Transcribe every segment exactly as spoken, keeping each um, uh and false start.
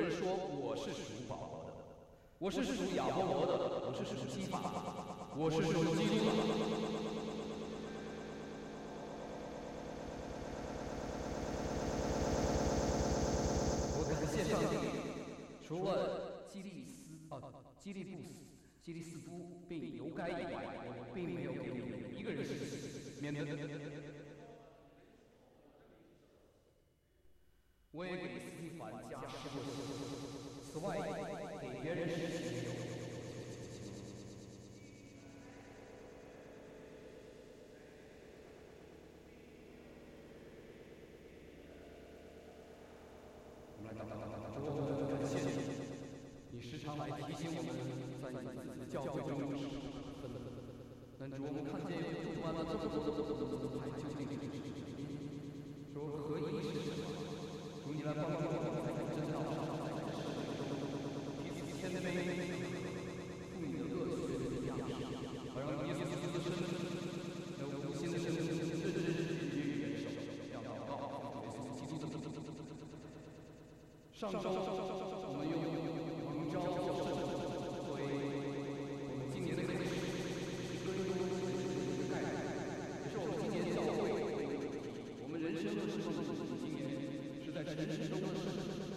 人说我是属保罗的，我是属亚波罗的，我是属基法的，我是属基督的。我感谢上帝，除了基利斯哦，基利布斯、基利斯都并犹该以外，我并没有给你们一个人死，免得我也给斯蒂凡加施过洗。此外，给别人施洗没有。我们来祷告，主，我们感谢你，你时常来提醒我们，在你自己的教会中是分的。但主，我们看见有主办了这么多的宗派，究竟是什么？主，合一是什么？主，你来帮助我们在真道上，在这世界中彼此谦卑，父你的恶学的样式，好让耶稣基督的身份，那无心的身份，真真实实于元首，让祷告，耶稣基督的名。上周我们用蒙召做圣，作为我们今年的开始，是尊荣的概念，也是我们今年教会我们人生的时候，今年是在城市中的圣。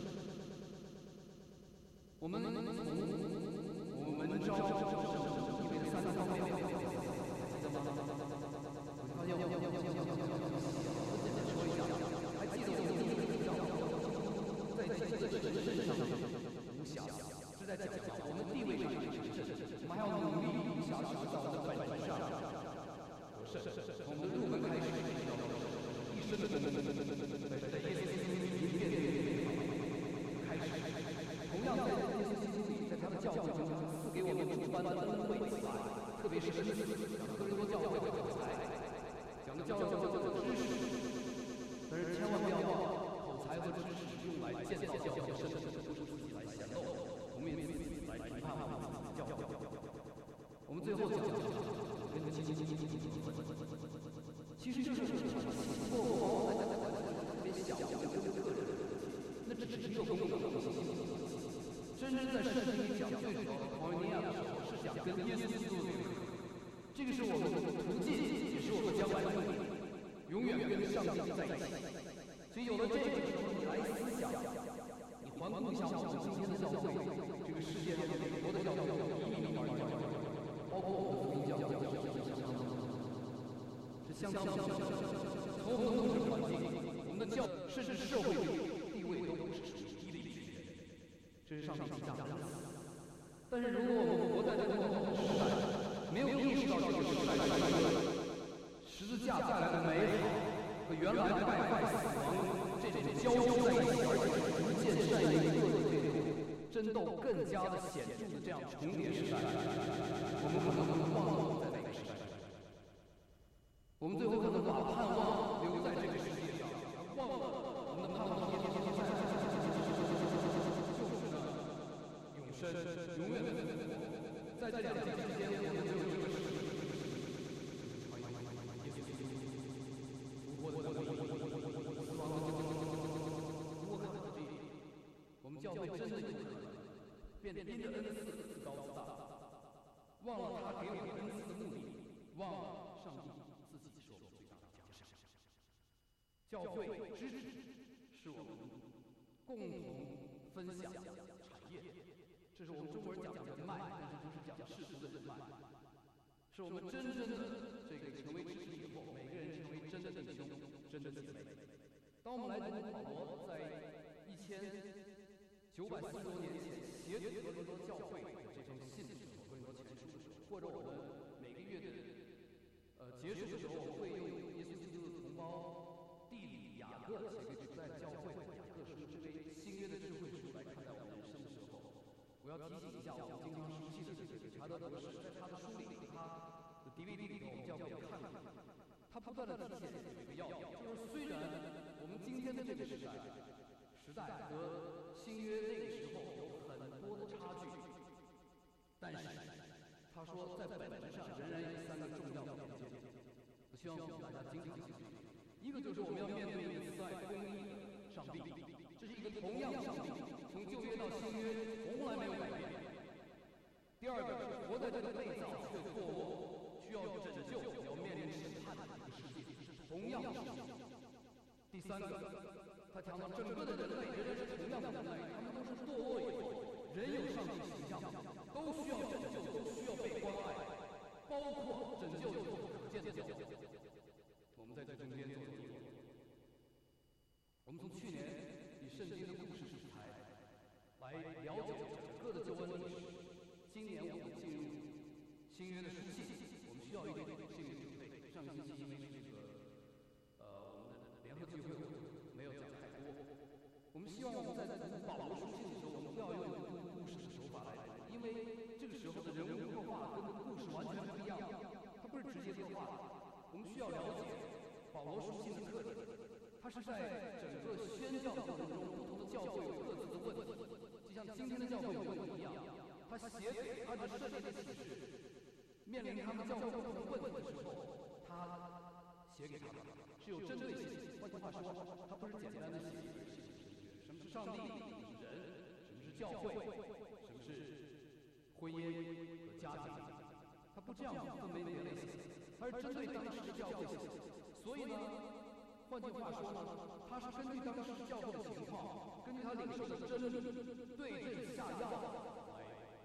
我们从我们蒙召做圣意味着三个方面，还记得吗？我发现我我简单说一下，还记得我们第一个提到。在基督的神圣上无瑕，是在讲我们地位上是神圣，我们还要努力无瑕持到我们的本质上得胜。从我们的入门开始，一生的功夫，在耶稣基督里面对开始。同样在耶稣基督里，在他的教会中赐给我们诸般的恩惠慈爱，特别是恩赐，讲哥林多教会的口才，讲的教会的知识，但是千万不要忘了。口才和知识用来建造教会的身体，不是自己来显露，我们也自己来评判我们自己的教会。我们最后讲讲跟基督怎么分，其实就是不过往往在在特别小的跟个人的关系，那这只是一个公共的关系。真正在圣经里讲最主要的保罗尼亚的时候，是讲跟耶稣基督的联合，这个是我们的途径，也是我们将来的目的，永远跟上帝在一起。所以有了这个时候，你来思想，你环顾一下我们今天的教会，这个世界上的美国的教会，一米二教会，包括我们福音教会，是相当相当相当，从我们的物质环境，我们的教，甚至社会地位都不是低的一群人，这是上帝极大的恩赐。但是如果我们活在这个落后的时代，没有意识到这个时代十字架带来的美好。和原来败坏死亡这种交织在一起，而且是无间善恶各的对立，争斗更加的显著的这样重叠时代，我们可能会忘了我们在哪个时代。我们最后可能把盼望留在这个世界上，忘了我们的盼望天天天在，就是呢，永生，永远的复活。在这两件之间，我们只有一个事。我我我我我死亡的如果看到这一点，我们教会真的有可能变得因着恩赐自高自大，忘了他给我们恩赐的目的，忘了上帝自己是我们最大的奖赏。教会知识是我们共同分享产业，这是我们中国人讲的人脉，但是不是讲世俗的人脉。是我们真正的这个成为知识以后，每个人成为真的弟兄、真的姐妹。当我们来读保罗在一千九百四十多年前写给哥林多教会的这封信的时候，哥林多前书的时候，或者我们每个月的呃结束的时候，我们会用耶稣基督的同胞地理雅各写给古代的教会的雅各书这位新约的智慧书来看待我们人生的时候。我要提醒一下我们经常熟悉的这个查德博士，在他的书里和他的 D V D 里头，我们教会也看过，他不断的体现有一个要点，就是虽然我们今天的这个时代，时代和新约那个时候有很多的差距，但是他说在本质上仍然有三个重要的条件，我希望我们大家经常记住。一个就是我们要面对一个慈爱公义的上帝，这是一个同样上帝。 从旧约到新约从来没有改变。第二个是活在这个被造却堕落、需要拯救、要面临审判的一个世界，是同样的世界。第三个，他讲到整个的人类仍然是同样的人类，他们都是堕落以后，人有上帝形象，都需要拯救，都需要被关爱，包括拯救以后可见的教会。我们在这中间做了一个。我们从去年以圣经的故事题材来了解整个的救恩历史。今年我们进入新约的书信，我们需要一点心理准备。上个星期因为是这个呃我们的联合聚会，没有讲太多。我们希望我们在读保罗书信的时候，我们不要用读故事的手法来读，因为这个时候的人物刻画跟故事完全不一样，它不是直接刻画的。我们需要了解保罗书信的特点。他是在整个宣教的过程中，不同的教会有各自的问题，就像今天的教会有问题一样。他写给按照设立的启示，面临他们教会不同的问题的时候，他写给他们是有针对性。换句话说，他不是简单的写一本信。什么是上帝？什么是人？什么是教会？什么是婚姻和家庭？他不这样分为类型，他是针对当时的教会写。所以呢，换句话说呢，他是根据当时教会的情况，根据他领受的真理，对症下药来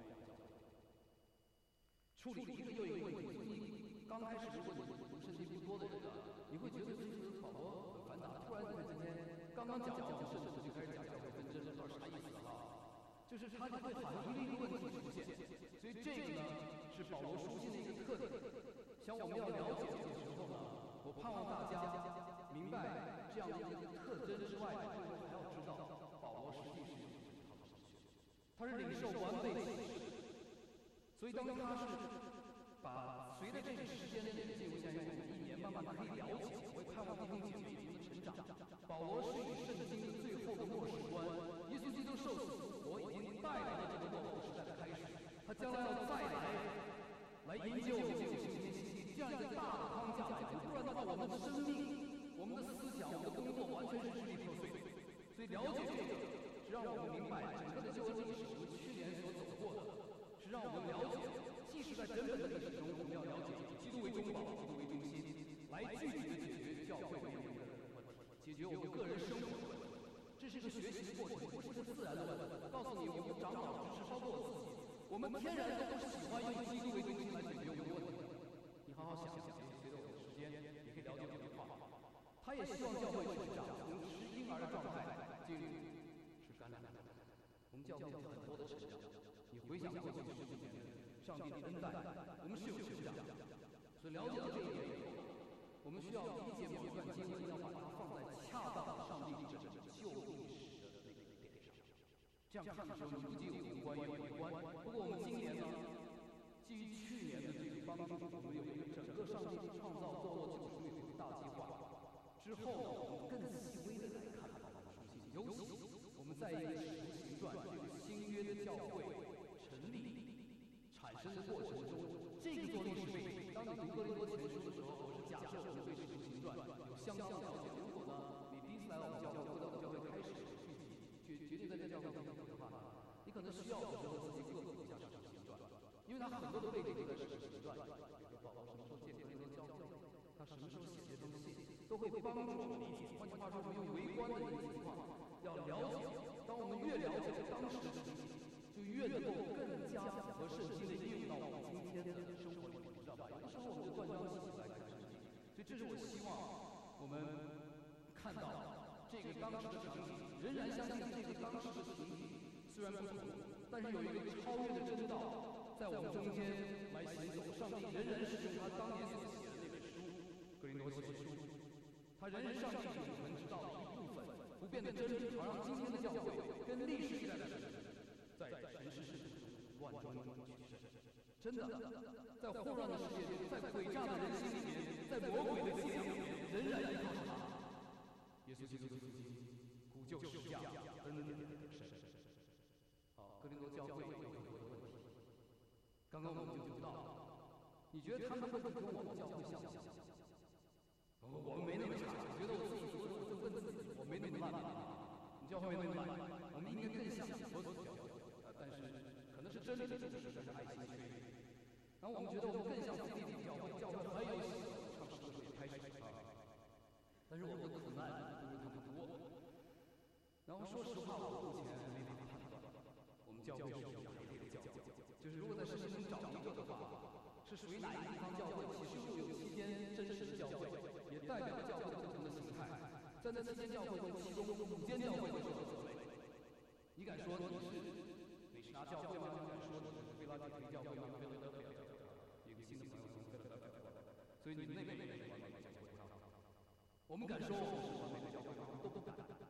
处理一个又一个问题。所以刚开始如果你读圣经不多的人啊，你会觉得这个保罗很繁杂，突然在今天刚刚讲完圣经就开始讲教会纷争，不知道啥意思啊？就是他就会好像一个一个问题出现。所以这个呢是保罗书信的一个特点。像我们要了解这个时候呢，我盼望大家明白这样的一个特征之外，我们还要知道保罗实际是有一套神学，他是领受完备启示。所以当他是把随着这个时间的演进，我相信我们一年慢慢可以了解，我也盼望弟兄姐妹们的成长。保罗是以圣经的最后的末世观，耶稣基督受死复活已经带来了这个末后时代的开始，他将来要再来来迎接我们进入新天新地，这样一个大的框架来读，不然的话，我们的生命、我们的思想、我们的工作完全是支离破碎。所以了解这个，是让我们明白整个的救恩历史，我们去年所走过的，是让我们了解，即使在整本的历史中，我们要了解基督为中保，基督为中心，来具体的解决教会面临的问题，解决我们个人生活的问题。这是一个学习的过程，不是一个自然的问题。我告诉你，我们长老知识，包括我自己，我们天然都不喜欢用基督为中心来解决我们的问题。你好好想想，随着我的时间，你可以了解这句话。他也希望教会成长，从吃婴儿的状态进入吃干粮的状态。我们教会有很多的成长，你回想过去十几年，上帝的恩待，我们是有成长。所以了解到这一点以后，我们需要理解某一段经文，要把它放在恰当的上帝整个救历史的那个点上。这样看的时候，你不仅有宏观，也有微观。不过我们今年呢，基于去年的这个帮助，我们有一个整个上帝创造堕落救赎有一个大计划。之后呢，我们更细微的来看保罗书信，尤其我们在一个使徒行传这个新约的教会成立产生的过程中，这个做历史背景。当你读哥林多前书的时候，我是假设我们对使徒行传有相当的了解。如果呢，你第一次来我们教会，或者我们教会开始聚集，决决定在这教会进行的话呢，你可能需要的时候自己各读一下使徒行传，因为它很多的背景都在使徒行传，比如说保罗什么时候建哥林多教会，他什么时候写这封信，都会帮助我们理解。换句话说，我们用微观的一个情况要了解。当我们越了解当时的情景，就越能够更加符合圣经的应用到我们今天的生活里面，知道吧？有的时候我们就断章取义来看圣经，所以这是我希望我们看到这个当时的场景，仍然相信这个当时的情景虽然不同，但是有一个超越的真道在我们中间来行走。上帝仍然是用他当年所写的那本书《哥林多前书》，他仍然上帝我们知道的一部分不变的真理，好让今天的教会跟历史时代的神在神世世中乱中取胜。真的，在混乱的世界中，在诡诈的人心里面，在魔鬼的伎俩里面，仍然依靠着他。耶稣基督的福音，古旧世架，恩典的神。好，哥林多教会有很多的问题，刚刚我们就读到了。你觉得他们会不会跟我们教会像不像？我们没那么差，我觉得我自己读的，我就问自己，我没那么烂。你教会没那么烂， 我们应该更像佛祖教会，呃，但是可能是真理的主持，但是爱心缺一。然后我们觉得我们更像腓立比教会，教会很有喜乐，唱诗的时候也开始啊。但是我们的苦难不如他们多。然后说实话，我目前没法判断，我们教会是属于哪一类的教会。就是如果在圣经中找一个的话，是属于哪一个地方教会？其实又有七间真实的教会，也代表了教会的不同的形态。在那七间教会中，其中五间教会都受到责备。你敢说你是美士拿教会吗？你敢说你是菲拉铁非教会吗？菲拉德菲亚教会，有个新的朋友从菲拉德菲亚过来，所以你们那边也是完美的教会啊。我们敢说我们是完美的教会吗？都不敢。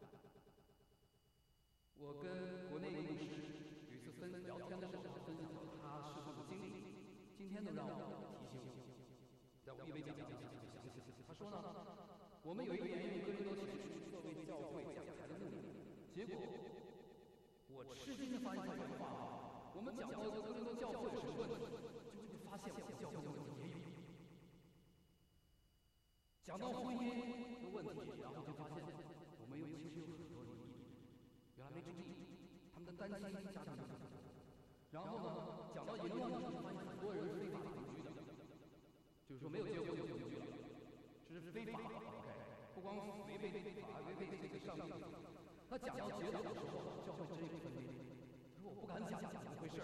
我跟国内一个牧师有一次分聊天的时候，他分享了他事后的经历，今天都让我提醒我，在我一没讲讲讲就想起来。他说呢，我们有一个演员哥林多前去作为教会讲台的目的，结果我吃惊的发现他原话，我们讲到哥林多教会有什么问题，就会发现我们教会的问题也有。讲到婚姻的问题，然后就发现我们有其实有很多疑义。原来没注意，他们的单亲家庭。然后呢，讲到淫乱的时候，发现很多人是非法同居的，就是说没有结婚就同居了，这是非法的。OK， 不光违背法，违背这个上帝。他讲到结党的时候，教会真有分裂。他说我不敢讲，怎么回事？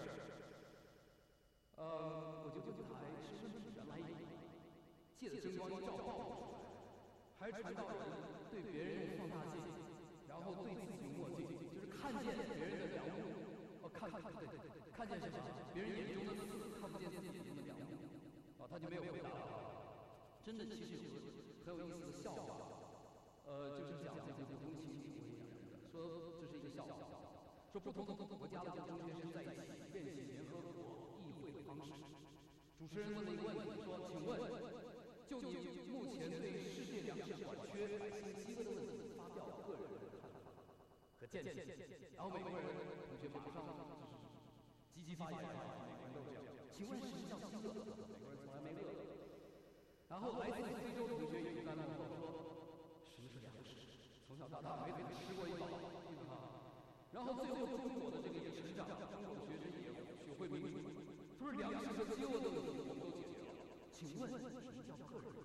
呃，我就问他，是不是原来借着真光一照爆出来，还是传道人对别人用放大镜？然后对自己墨镜，就是看见别人的良木，哦，看看对，看见什么？别人眼中的刺，看不见自己眼中的良木。啊，他就没有回答了。真的，其实有个很有意思的笑话，呃，就是讲这个不同情理为两人的，说这是一个笑话，说不同的国家的中学生在一起练习联合国议会的方式。主持人问了一个问题，说：“请问，就你目前对世界粮食短缺、百姓饥饿的问题发表个人的看法和见解。”然后美国人同学马上就是积极发言啊，美国人都这样。请问什么叫饥饿？美国人从来没饿过。然后来自非洲同学也干了后说：“什么是粮食？从小到大没怎么吃过一饱啊。”然后最后中国的这个也成长，中国的学生也学会民主，说是粮食和饥饿的问题我们都解决了。请问什么叫个人？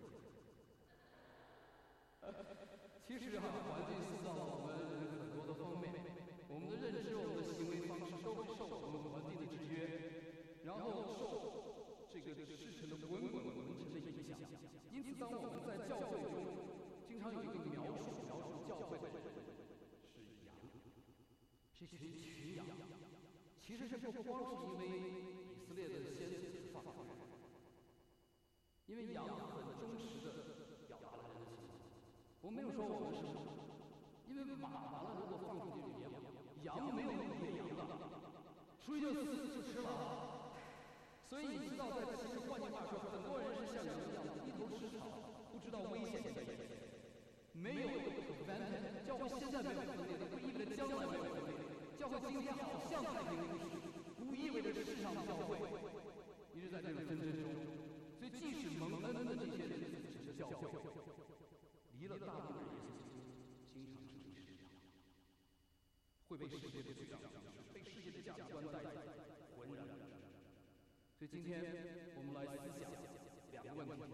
其实哈、啊，环境塑造了我们人很多的方面，我们的认知、我们的行为方式都会受我们环境的制约，然后受这个世尘的滚滚红尘的影响。因此，当我们在教会中经常有一个描述描述教会的人是羊，是群群羊。其实这不光是因为以色列的先知是法国人。因为羊很忠实的表达了人的情绪，我没有说我们是马，因为马完了如果放出去就野马，羊没有野羊的，出去就死就吃了。所以你知道，在其实换句话说，很多人是像羊一样低头吃草，不知道危险在眼前。没有 prevent， 教会现在没有分裂，不意味着将来没有分裂。教会今天好像太平无事，不意味着世上的教会一直在这种纷争中。所以，即使蒙恩的这些人只是教会，离了大部分耶稣基督，经常是迷失的，会被世界的罪障被世界的价值观带走，浑然不知。所以，今天我们来思想两个问题，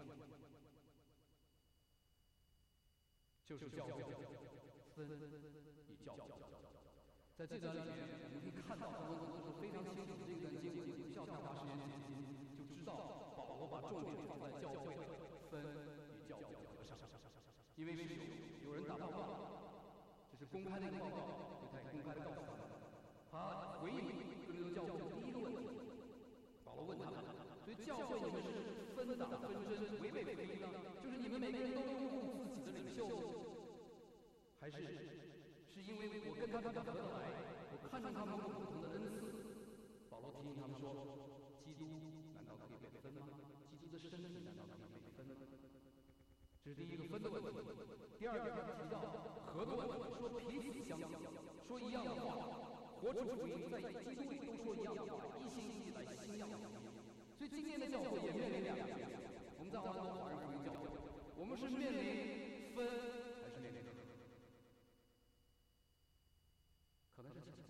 就是教会分与教会。在这段里面，我们可以看到他们都是非常清楚的这段经文，不需要太花时间解析，就知道保罗把重点放在教会分与教会合上，因为是有有人打报告，这是公开的一个报告，他也公开的告诉他们，他回应哥林多教会的第一个问题，保罗问他们，所以教会你们是分党纷争，违背福音呢？就是你们每个人都拥护自己的领袖，还是？是因为我跟他们合得来，我看中他们不同的恩赐。保罗提醒他们说：“基督难道可以被分吗？基督的身体难道可以被分吗？”这是第一个分的问题。第二个，他提到合的问题，说彼此相交，说一样的话，活出福音，在基督里都说一样的话，一心一意来新样的福音。所以今天的教会也面临两个选择：我们在华东华人福音教会，我们是面临分还是面临合？可能是前者。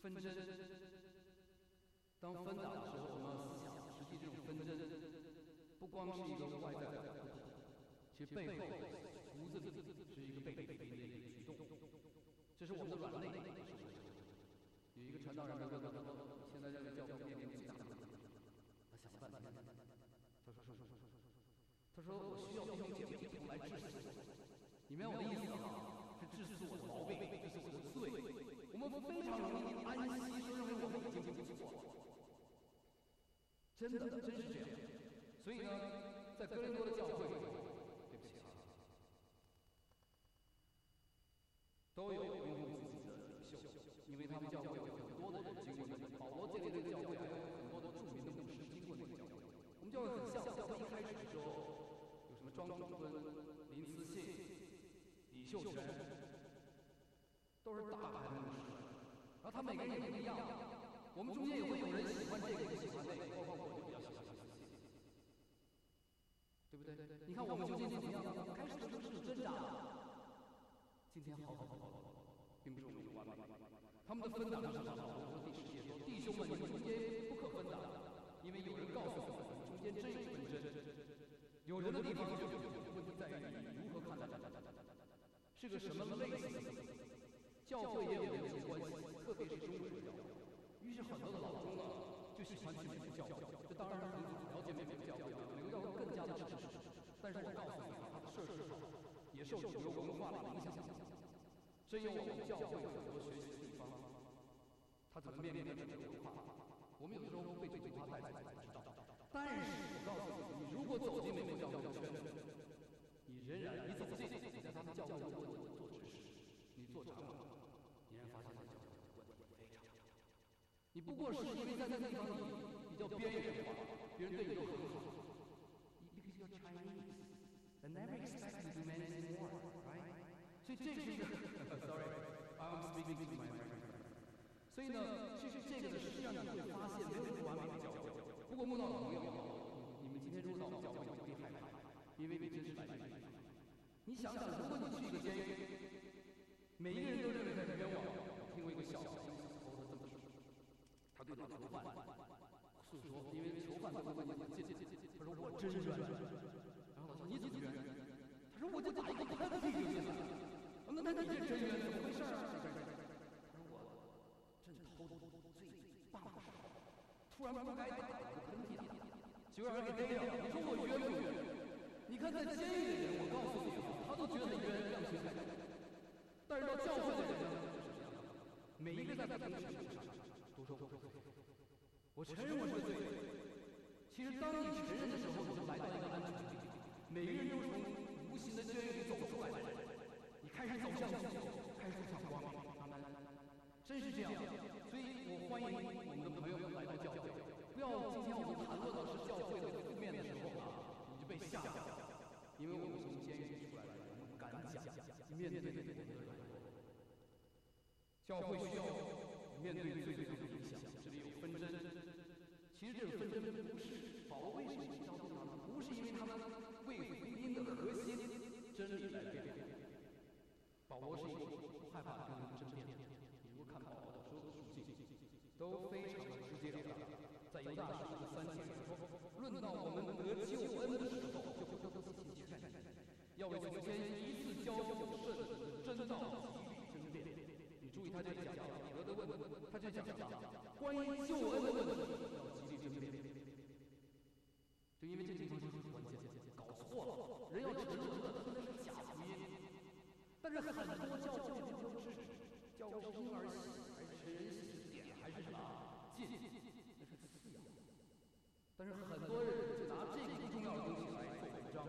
纷争。当纷打的时候，我们要思想，实际这种纷争不光是一个外在的不同，其实背后骨子里是一个被被的一个举动。这是我们的软肋。有一个传道人问我说：“现在这个教会面临最大的问题。”他想了半天，他说：“说说说说，他说我需要弟兄姐妹一同来治死我。你明白我的意思吗？是治死我的毛病，治死我的罪。我们非常容易安息，说认为我们已经不错了。真的，真是这样。所以呢，在哥林多的教会里，对不起啊，都有拥护自己的领袖，因为他们教会有很多的人经过那里。保罗建立的教会还有很多的著名的牧师经过那个教会。我们教会很像，教会一开始的时候有什么庄主敦、林思信、李秀全，都是大牌的牧师，然后他每个人也不一样。我们中间也会有人喜欢这个，不喜欢那个，包括我就比较喜欢林思信，对不对？你看我们究竟怎么样？开始的时候是挣扎，今天好好好好，并不是我们完美。他们的分党是什么？我说第十节说，弟兄们，你们中间不可分党，因为有人告诉我们，中间真有纷争。有人的地方就有问题在于你如何看待，是个什么类型的教会也有人际关系，特别是中国教会。于是很多的老中啊，就喜欢去美国教会。这当然很了解美国教会，美国教会更加的支持。但是我告诉你，它的设施好，也受主流文化的影响。真有我们教会很多学习的地方，他怎么面临的这个文化？我们有的时候被这个文化带走，不知道。但是我告诉你，你如果走进美国教会的圈子，你仍然你走进，你在他们教会的问题做执事，你做长老，你仍然发现他教会的问题非常大。你不过是因为在那个地方你比较边缘化，别人对你都很好。Because you're Chinese, they never expect you to do anything more, right? 所以这是一个 ，sorry, I'm speaking to my American friend. 所以呢，其实这个呢，实际上你会发现没有不完美的教会。不过慕道的朋友，你们今天入到我们教会，你不必害怕，因为你真是来自于地方。你想想，如果你去一个监狱，每一个人都认为他是冤枉。我听过一个笑话，头他这么说，他对那囚犯诉说，因为囚犯都会问你进进进，他说我真冤。然后他说你怎么冤？他说我就打一个喷嚏就进来了。那那你这真冤，怎么回事啊？他说我正偷最棒的时候，突然不该打我的喷嚏打，结果让人给逮了。你说我冤不冤？你看在监狱的人，我告诉你，他都觉得冤，让谁来？但是到教会的人呢，是这样的，每一个在不同的程度上都说我是罪，我承认我是罪。其实当你承认的时候，你就来到一个安全的地方，每个人都从无形的监狱里走出来的。你开始走向自由，开始走向光明，阿门。真是这样，所以我欢迎我们的朋友们来到教会。不要今天我们谈论到是教会的负面的时候啊，你就被吓到了，因为我们从监狱里出来了，我们敢讲，面对我们的软弱。教会需要面对最最的影响，这里有纷争。其实这种纷争不是保罗为什么提到这个呢？不是因为他们为福音的核心真理来辩论。保罗是一个不害怕跟人争辩，你如果看保罗的所有的书信，都非常的直截了当。在犹大书的三节里说，论到我们得救恩的时候，就不得不自己劝你，要为从前一次交付圣徒的真道极力争辩。你注意他这里讲到彼得的问题，他就讲到关于救恩的问题要极力争辩。就因为这地方就是关键，搞错了，人要承认的真的是假福音。但是很多教会并不制止，教会是婴儿洗还是成人洗是点还是什么禁，那是次要。但是很多人就拿这个不重要的东西来做文章。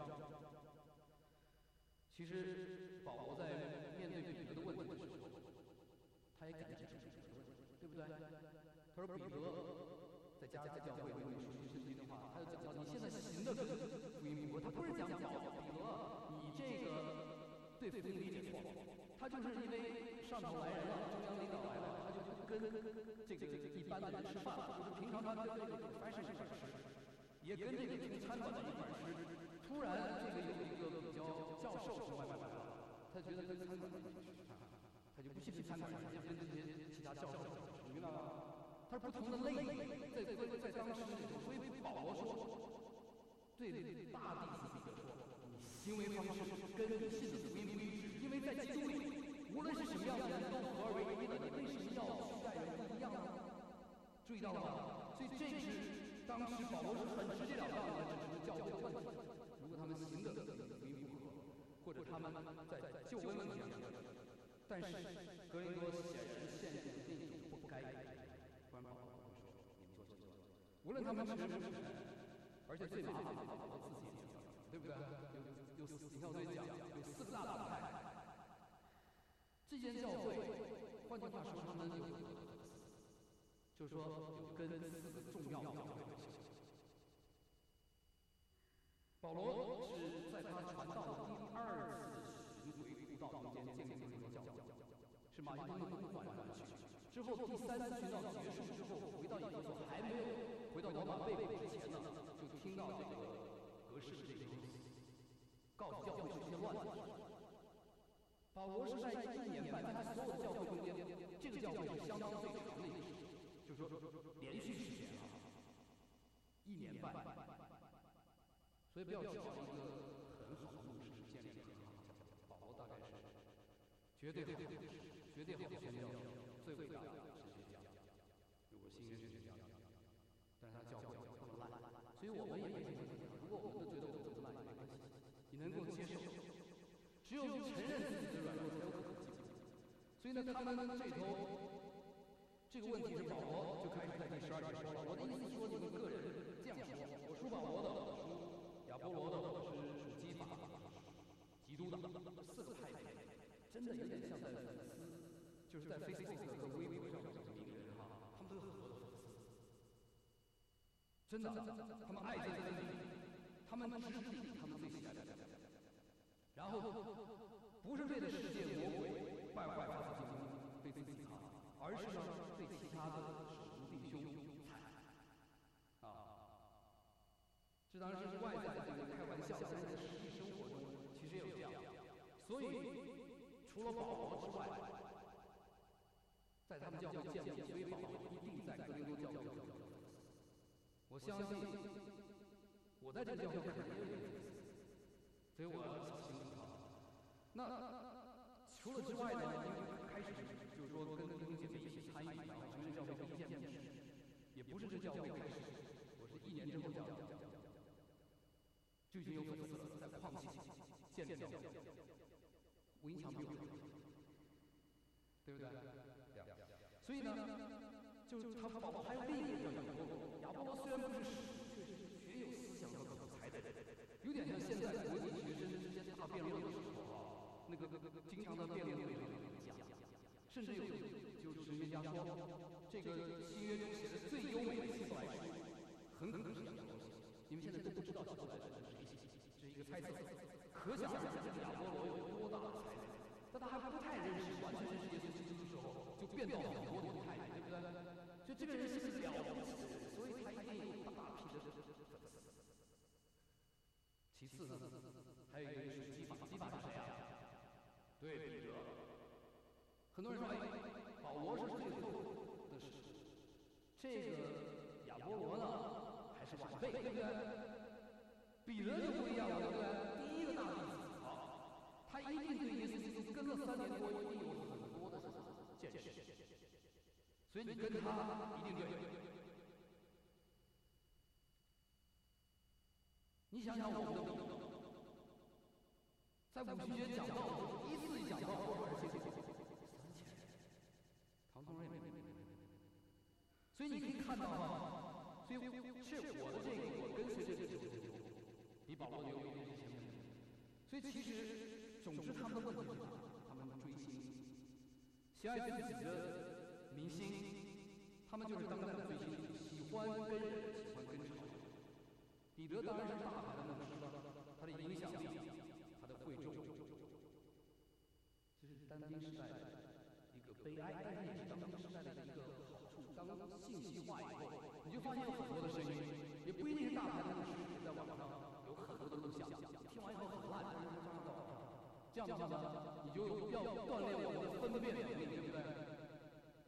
其实保罗在面对彼得的问题的时候，他也敢指出彼得的问题，对不对？他说彼得在加拉太教会，如果你熟悉圣经的话，他就讲到你现在行的跟福音不合，他不是讲讲彼得你这个。对福音理解错，他就是因为上头来人了，中央领导来了，他就不跟这个一般的人吃饭，就是平常他跟这个 professional 一块吃，也跟这个从餐馆的一块吃。突然这个有一个比较教授从外面来了，他觉得跟餐馆一起吃饭，他就不去餐馆，人家跟这些其他教授吃， 明白吗？它是不同的类别，在在在当时那种，所以保罗说，对大弟子彼得说，你行为方式跟你信的福音不一致，因为在基督里，无论是什么样的人都合而为一了，你为什么要去待人不一样呢？注意到了吗？所以这是当时保罗是很直截了当的指出教会的问题。如果他们行的福音不合，或者他们在救恩问题上，但是哥林多显然陷入那种不该有的，不然保罗会说你们做这个。无论他们承认不承认，而且最麻烦的保罗自己也承认，对不对？有有你看我这讲有四个大党派，这间教会，换句话说，他们有。就是说，有跟四个重要的教会为相关。保罗是在他传道的第二次巡回布道中间建立这个教会，是马其顿的不管而去。之后第三次巡道结束之后，回到以弗所，还没有回到罗马被捕之前呢，就听到这个格式的这个告诉教会是些乱的。保罗是在一年半，在他所有的教会中间，这个教会是相当最长的一个时间。就是说，连续时间啊，一年半，所以不要找一个很好的牧师建立很好的教会。保罗大概是绝对好的牧师，绝对好的宣教士，最伟大的神学家，如果新约神学家，但是他教会不能烂，所以我们也没什么问题。如果我们都觉得我们怎么烂也没关系，你能够接受，只有承认自己的软弱才有可能进步。所以呢，他们这头。这个问题是保罗就开始在第十二节说了。我的意思是说，你们个人这样说：我属保罗的，我属亚波罗的，我是属基法的，基督的，四个派别，真的有点像在粉丝，就是在 Facebook 和微博上的名人哈，他们都有很多的粉丝，真的，他们爱这个真理，他们知己，他们最喜爱的。然后不是为了世界魔鬼败坏发自进攻，对自己好。而是呢，对其他的手足弟兄惨啊，这当然是外在的这个开玩笑，但是在实际生活中其实也有这样。所以，除了保罗之外，在他们教会建立，所以保罗一定在哥林多教会有粉丝。我相信，我在这个教会肯定有粉丝，所以我要小心他。那。除了之外呢，因为开始就是说跟弟兄姐妹一起参与，然后成为教会的一件事，也不是这教会开始，我是一年之后教的，就已经有粉丝了，在矿起建立教会，吴英强比我，对不对？所以呢，就是他保罗还有另一个叫亚波罗，亚波罗虽然不是使，却是学有思想和口才的人，有点像现在国际学生之间大辩论的时候啊。那个经常的辩论会上讲，甚至有就是神学家说，这个新约中写的最优美的希伯来书，很可能是亚波罗写的。你们现在都不知道希伯来书是谁写的，这是一个猜测。可想而知，这个亚波罗有多大的才能？在他还不太认识、完全认识耶稣基督的时候，就变到很多的犹太人，对不对？所以这个人是个了不起的人，所以他一定有大批的粉丝。其次呢，还有一个是基法，基法是谁啊？对，彼得。很多人说，哎，保罗是最后的使徒，这个亚波罗呢还是晚辈，对不对？彼得就不一样了，对不对？第一个大弟子，好，他一定对耶稣基督跟了三年多，一定有很多的什么见识，所以你跟他一定对。你想想我们的彼得。在五旬节讲道，一次一讲道多少人信？三千人，唐宗瑞没没没没没。所以你可以看到哈，所以是我的这个，我跟随这个主比保罗牛一定是前面的。所以其实，总之他们的问题是啥？他们追星，喜爱自己的明星，他们就是当代的追星，喜欢跟人，喜欢跟潮。彼得当然是大牌的牧师了，他的影响力。他的贵重，这是当今时代的一个悲哀，但是也是当今时代的一个好处。当信息化以后，你就发现有很多的声音，也不一定是大牌的牧师在网上有很多的录像，听完以后很烂，但是他上到网上，这样的话呢，你就要锻炼我们的分辨能力，对不对？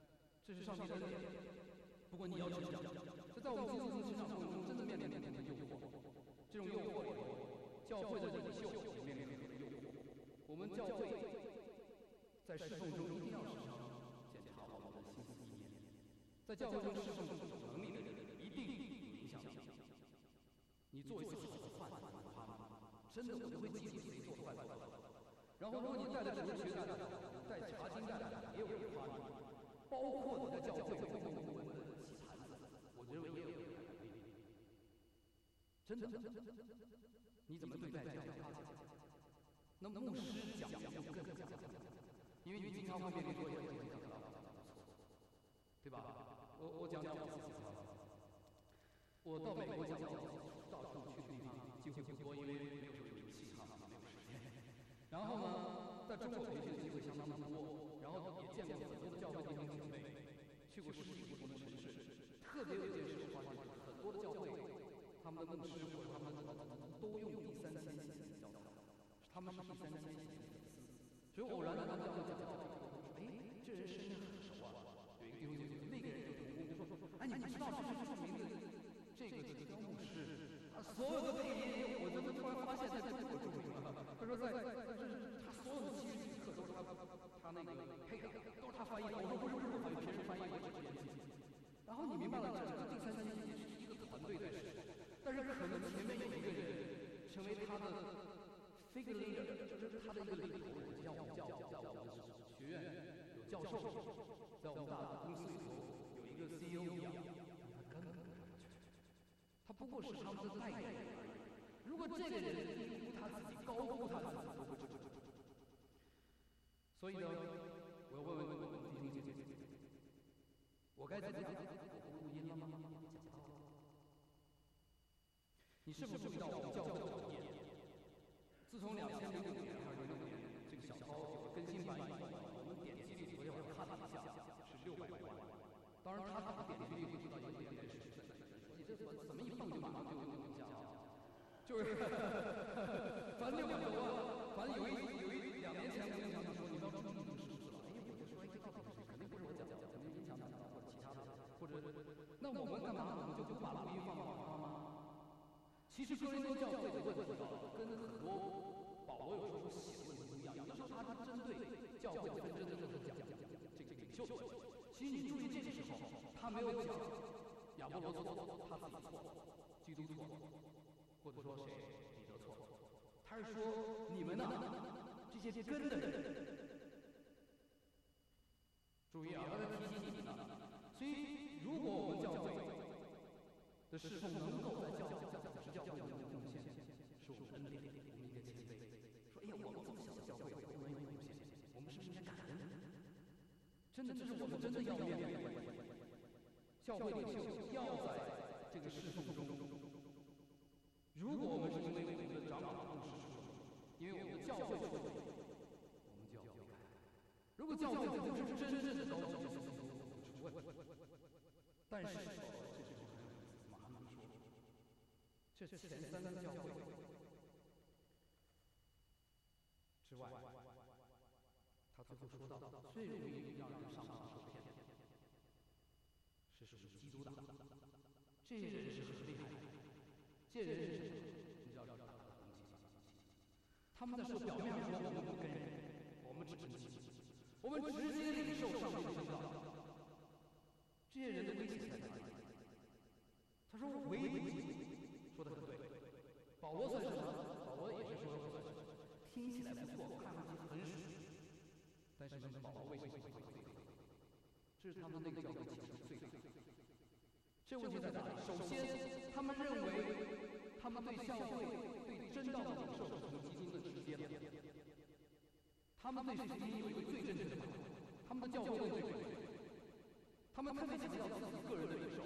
这是上帝的恩典。不过你要知道，这在我们基督徒成长过程中真的面临很多诱惑。这种诱惑里头，教会的领袖也面临很多的诱惑。我们教会在侍奉中一定要时常检查我们的心思意念。在教会中侍奉有能力的人，一定有影响力。你做一次好的饭，他们真的我就会记住谁做饭做的好。然后，如果你带的主日学带的好，带查经带的好，也有人夸你。包括你在教会会用英文的洗盘子，我认为也有人可以。真的，你怎么对待这样的他？那牧师讲就更加的，因为你经常会面临说也经常到错，对吧？我我讲讲我自己吧。我到美国讲讲到处去的地方机会不多，因为没有什么勇气哈，没有时间。然后呢，在中国培训的机会相当的多，然后也见过很多的教会弟兄姐妹，去过十几个不同的城市。特别有一件事，我发现很多的教会，他们的牧师或者他们的老总都用第三千系的教导，他们是第三千系的粉丝。所以偶然的他们教会讲到这个，我说：“哎，这人声音很熟啊。”有一个弟兄姐妹，那个人就同工就说：“哎，你们知道这是什么名字？这个这个叫牧师。”他所有的配音，我真的突然发现在中国著名了。他说在，就是他所有的七十几课都是他他那个配的，都是他翻译的。我说不是不是我翻译，别人翻译我只是编辑。然后你明白了，这个第三千也是一个团队在使，但是可能前面有一个人成为他的 figure leader， 就是他的一个领头人，就像我们教在我们学院有教授，在我们大公司里头有一个 C E O 一样，他根本不上去。他不过是他们的代言人而已。如果这个人低估他自己，高估他自己，不会这这这。所以呢，我要问问我们弟兄姐妹，我该怎么样？我不录音了吗？讲到了。你是否注意到我们教会的网页？自从两千零五年还是零六年这个小抄有了更新版以后，我们点击率昨天晚上看了一下，是六百多万。当然，他打点击率会知道有一点点是真的。你这怎么怎么一放就马上就有影响啊？就是，反正六百多万，反正有一有一两年前我跟讲就说你要注意这个数字了。哎，我就说哎，这到底是谁？肯定不是我讲的，肯定音响讲的或者其他的，或者那我们干嘛？我们就不把录音放广告吗？其实哥林多教会的问题啊，跟很多保罗有时候写的问题不一样。有的时候他是针对教会的纷争的时候讲这个领袖的问题。其实你注意这个时候，他没有讲亚波罗错，他自己错，基督错，或者说谁彼得错，他是说你们呢，这些跟的人，注意啊，他在提醒你们呢。所以，如果我们教会的侍奉能够在教会、在教会中贡献，是我们恩典，我们应该谦卑，说：哎呀，我们这么小的教会，我们有贡献，我们是不是应该感恩？真的，这是我们真的要面对的问题。教会领袖要在这个侍奉中，如果我们是因为我们的长老牧师出了，因为我们的教会出了，我们就要悔改。如果教会不是真正的高级的基督徒，我们出问题。但是这时候很有意思，马上说，这前三个教会之外，他最后说到最容易让人上当受骗的是属于基督的，这些人是很厉害的。这些人是什么？你知道他的攻击，他们在说表面上说我们不跟人，我们只跟基督，我们直接领受上帝的真道。这些人的危险在哪里？他说唯独基督，说的很对。保罗算什么？保罗也是说的算什么？听起来不错，看上去很属实，但是保罗为什么会会会？这是他们那个教会其实最大的。这问题在哪里？首先，他们认为他们对教会、对真道的领受是从基督的直接的。他们对福音有一个最正确的把握，他们的教会论最准确。他们特别强调自己个人的领受，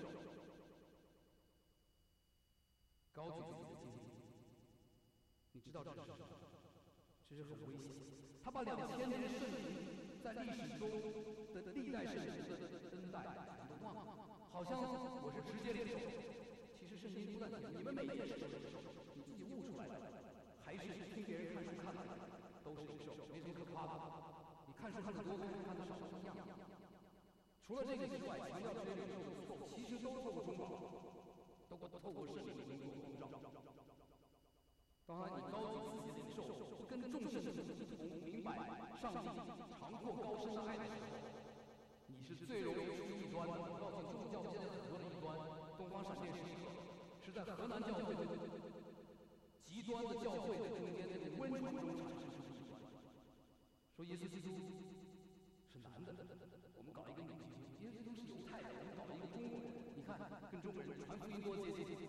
高举自己的经历。你知道这是什么？这是很危险。他把两千年圣经在历史中的历代圣经的恩待全都忘了，好像我是直接领受。其实圣经不断提，你们每件事都是领受，你自己悟出来的，还是听别人看书看来的，都是领受，没什么可夸的。你看书看得多，看看的少一样。 除了这个之外，强调这些领受的错误，其实都透过中保，都透过圣灵的工作光照。当然，你高举自己的领受，不跟众圣徒一同明白上帝长阔高深的爱的时候，你是最容易出异端的。我告诉你，中国教会现在很多的异端，东方闪电是一个，是在河南教会的极端的教会的中间那个温床中产生出异端，说耶稣基督是男的，我们搞一个女基督，耶稣基督是犹太的，我们搞一个中国人，你看跟中国人传福音多接近。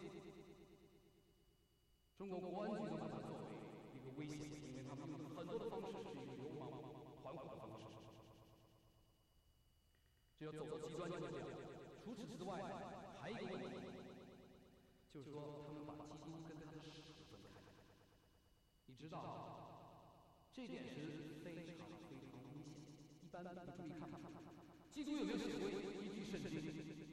中国国安局都把它作为一个危险，因为他们用很多的方式是一个流氓缓缓的方式。只要走到极端就会这样。除此之外，还有一个问题，就是说他们把基督跟他的使徒分开。你知道，这点是非常非常危险的。一般不注意看看，基督有没有写过一句圣经？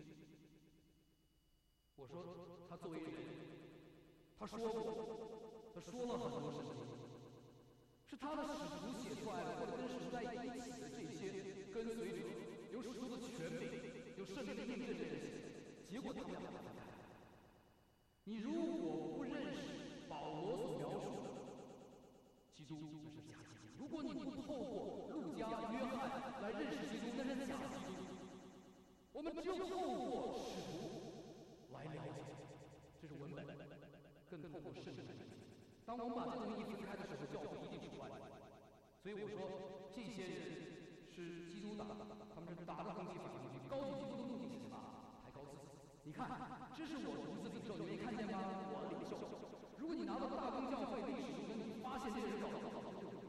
我说他作为人。他说过，他说了很多事情，是他的使徒写出来的，或者跟使徒在一起的这些跟随者，有使徒的权柄，有圣灵的印证这些，结果他们俩分开。你如果不认识保罗所描述的基督，那是假基督；如果你不透过路加、约翰来认识基督，那是假基督。我们只有透过使徒来了解，这是文本。更透过圣灵的印证。当我们把这东西一分开的时候，教会一定是乱的。所以我说，这些人是基督打的，他们是打着攻击反攻击。高举基督的目的是什么？抬高自己。你看，这是我独自领受，你没看见吗？我领受。如果你拿到大公教会历史中，你发现这些人搞得好，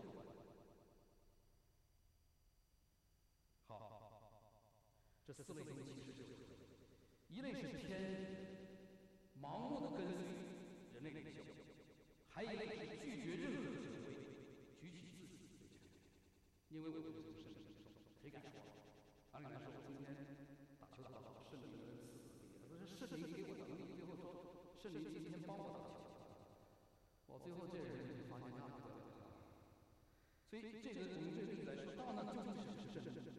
好，这四类东西其实就是一类是偏盲目的跟随人类领袖，还有一类是拒绝任何权威，举起自己为权威。因为我就是圣灵领袖，谁敢说？按理来说，我今天打球打得好，圣灵的恩赐给我，他说圣灵给我能力，最后说圣灵今天帮我打球，我最后这人就发现那不得了。所以这个从这个例子来说，道那究竟什么是正正？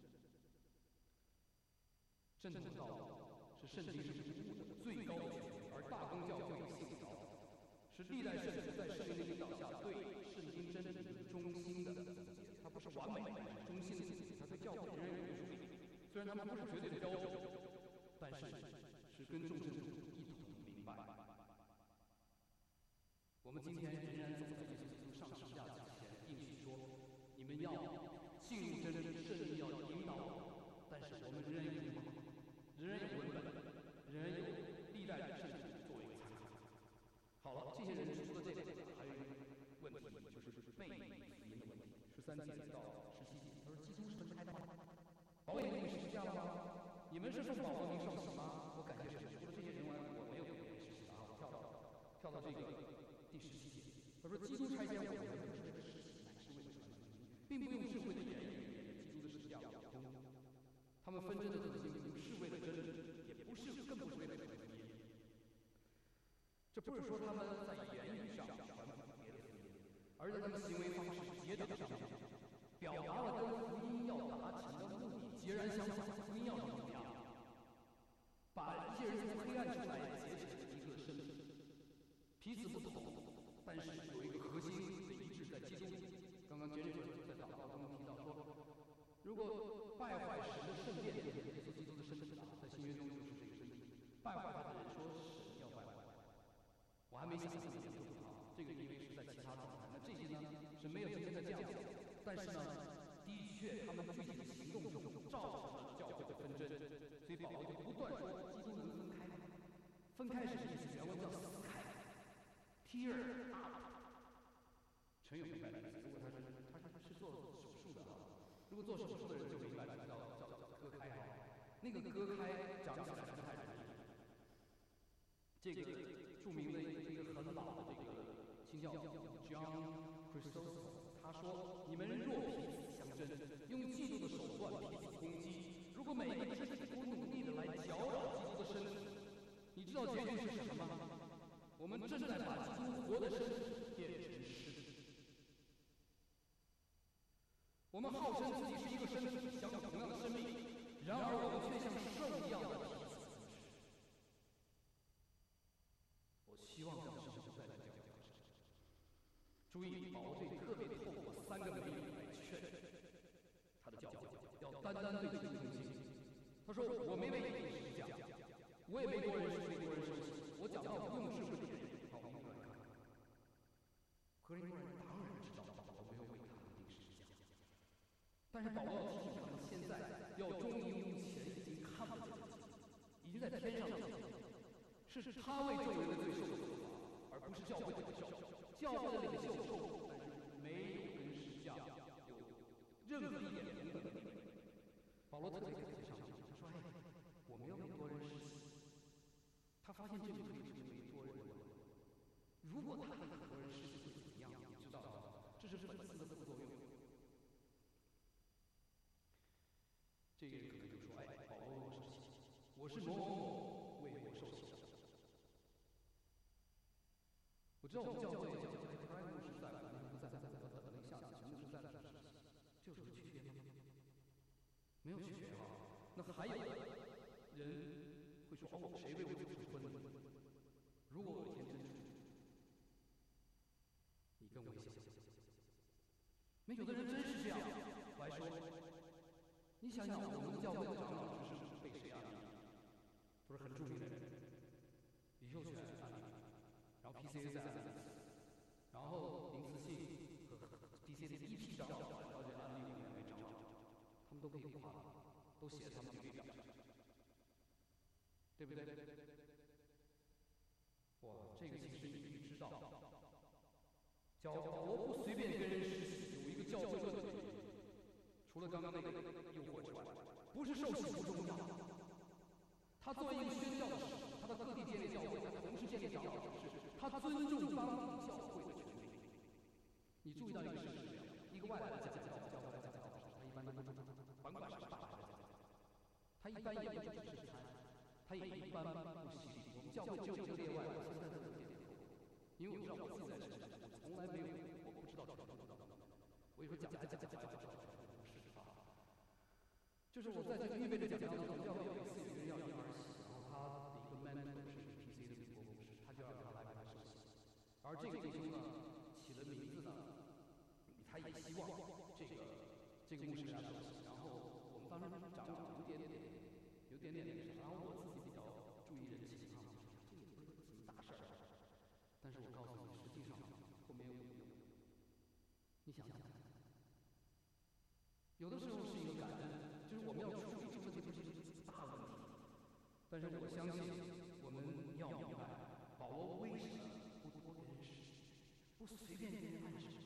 正正的道是圣经是无误的最高的权威，而大公教会信道是历代圣徒在圣灵的引导下对圣经真理中心的总结。它不是完美的，是中心的总结。它对教会仍然有约束力，虽然他们不是绝对的标准，但是是跟众圣徒一同明白。我们今天仍然走在耶稣基督上十字架之前，应许说：你们要进入真理，圣灵要引导我。但是我们仍然有地方，仍然有文本，仍然有历代的圣徒作为参考。好了，这些人除了这个，还有一个问题，就是背离福音的问题。十三节到十七节，他说：基督是分开的吗？保也给你十字架吗？你们是奉保罗名受洗吗？我感谢神，除了这些人外，我没有给别人实习啊。我跳到跳到这个第十七节，他说：基督差遣我们不是为了实习，乃是为了传福音，并不用智慧的言语，基督的十字架不通。他们纷争的核心不是为了真理，也不是，更不是为了传福音。这不是说他们在言语上传播别的福音，而是他们行为方式结党上面，表达了跟福音要达成的目的截然相反。福音要怎么样？把一些人从黑暗出来结成一个身体，彼此不同，但是有一个核心的一致在基督里。刚刚杰瑞在祷告中提到说，如果败坏神的圣殿，就是耶稣基督的身体啊，在新约中就是这个身体，败坏他的人说神要败坏。我还没想这么严重啊，这个因为是在其他状态，那这些呢是没有今天的这样子，但是呢，的确他们具体的行动中造成了教会的纷争，所以保罗就不断说基督能分开吗？分开是什么意思？原文叫撕开 ，tear up。陈友明白的意思，如果他是他是是做手术的啊，如果做手术的人就明白了，叫叫割开啊，那个割开讲起来不太容易。这个著名的一个很老的这个清教徒 John Chrysostom， 他说：“你们若彼此相争，用嫉妒的手段彼此攻击，如果每一个肢体都努力的来搅扰基督的身体，你知道结局是什么吗？我们正在把基督活的身体变成尸体。我们号称自己是一个身体，享有同样的生命， 然而我们却像兽一样的彼此扶持。我希望教师不再在教堂上。注意，保罗这里特别透过三个美女来劝他的教会要单单对其忠心。他说：“我没为你定十字架，我也没多人为多人受洗。我讲到不用智慧的人，好，我们来看。哥林多人当然知道保罗没有为他们定十字架，但是保罗要提醒他们，现在要忠于目前已经看不见的自己，已经在天上的自己，是他为众人的罪受的惩罚，而不是教会的领袖。教会的领袖受，但是没有跟十字架有任何一点同等的地位。保罗特别在这上面，他说：“哎，我们要为多人实习。”他发现这个可以成为多人的文化。如果他跟很多人实习会怎么样？你知道，这是粉丝的副作用。这个人可能就说：“哎，保罗为我受洗，我是某某某为我受洗的。”我知道我们教会讲的克莱姆是在，可能不在，在在可能下次全部是在的实习，这有什么区别吗？没有区别哈。那还有人会说：“哦，谁为我求婚了？”如果有一天真出，你更危险。那有的人真是这样，我还说，你想想，我们教会的长老是被谁安利？都是很著名的人，李秀全安利，然后 P C A 在安利，然后林思信和 P C A 的一批长老了解安利我们两位长老，他们都可以夸，都写在他们履历表上，对不对？哇，这个其实你必须知道，教保罗不随便跟人实习，有一个教会论点，除了刚刚那个诱惑之外，不是受洗不重要。他作为一个宣教的使徒，他在各地建立教会，他同时建立长老的事，他尊重当地教会的权利。你注意到一个事实没有？一个外来的讲道，教会来讲道的时候，他一般都不重要，甭管是大来的讲道，他一般也不只是参。他也一般不洗礼。我们教会只有一个例外，我现在都有点点头，因为我知道我自己在身上，我从来没有，我不知道传统道。我有时候讲来讲去还不知道传统是啥。就是我在这个预备的讲堂当中，教会有一次有一个人要婴儿洗，然后他的一个 mentor 是 P C 的美国牧师，他就让他来为他受洗。而这个弟兄呢，起了名字呢，他也希望这个这个牧师给他受洗。然后我们当时长长有点点。有点点那个啥，然后我自己比较注意人情啊，这也不是什么大事儿。但是我告诉你，实际上后面有用。你想想看，有的时候是一个感恩，就是我们要处理这个问题不是一个大问题。但是我相信，我们要明白，保罗为什么不多跟人实习，不随便跟人暗示。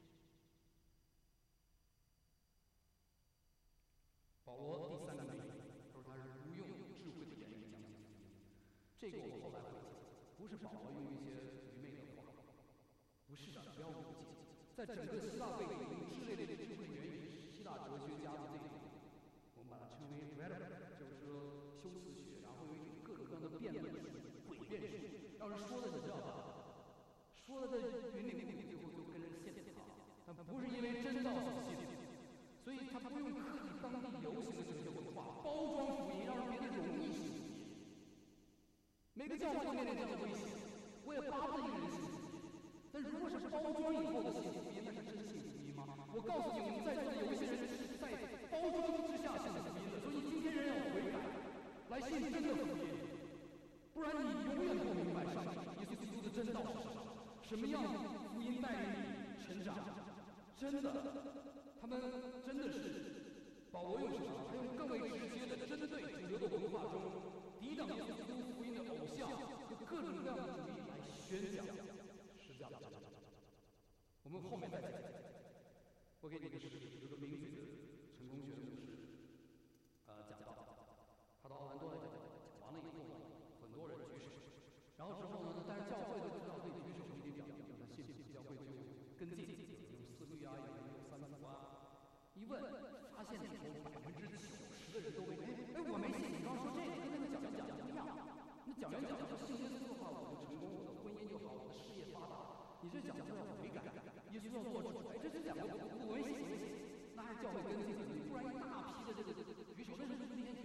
保罗第三个美点，他说他是无用智慧的言语讲解福音。这个我后来会讲，不是保罗用一些愚昧的话，不是的，不要误解。在整个希腊背景中，智类的智慧言语是希腊哲学家的这种，我们把它称为 rhetoric， 就是说修辞学，然后有一种各种各样的辩论术、诡辩术，让人说的你知道吧？说的这云里雾里，最后就跟人陷阱了，但不是因为真道所信。所以他不用刻意当地流行的哲学文化包装福音，让人别人容易信福音。每个教会都面临这样的危险，我也巴不得一个人信福音。但如果是包装以后的信福音，那是真信福音吗？我告诉你，我们在座的有一些人是在包装之下信福音的，所以今天人要悔改，来信真的福音，不然你永远不明白上帝耶稣基督的真道是什么，什么样福音带领你成长，真的。他们真的是保罗用什么？他用更为直接的针对主流的文化中抵挡耶稣基督福音的偶像，用各种各样的主义来宣讲十字架的真理。我们后面再讲。我给你一个事实，有个名嘴的成功学的牧师，呃，讲到他到奥兰多来讲，讲完了以后呢，很多人举手，然后之后呢，但是教会的知道可以举手不一定表明他信主，教会就跟进，有思虑啊，有有三思啊。一问，发现里头百分之九十的人都没哎哎，我没信。你刚说这个跟那个讲员讲的不一样。那讲员讲的说信耶稣的话，我就成功，我的婚姻就好，我的事业发达。你这讲的要悔改，耶稣要做主，哎，这是两个不不危险，危险。那还是教会跟进，不然一大批的这个举手，那是那天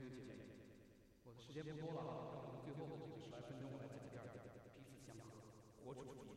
兄姐妹，我的时间不多了，让我们最后的这个十来分钟，我来讲第二点，彼此相合，活出福音。